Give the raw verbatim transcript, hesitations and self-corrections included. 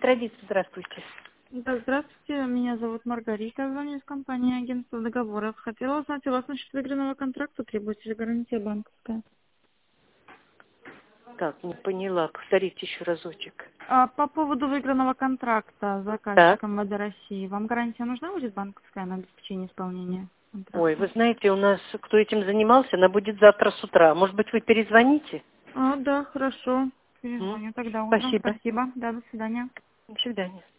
Метродит, здравствуйте. Да, здравствуйте, меня зовут Маргарита, звоню из компании агентства договоров. Хотела узнать, у вас насчет выигранного контракта требуется ли гарантия банковская? Так, не поняла. Повторите еще разочек. А, по поводу выигранного контракта с Так. заказчиком МВД России, вам гарантия нужна будет банковская на обеспечение исполнения Ой, контракта? вы знаете, у нас кто этим занимался, она будет завтра с утра. Может быть, вы перезвоните? А, да, хорошо. М? Перезвоню тогда утром. Спасибо. Спасибо. Да, до свидания. До свидания.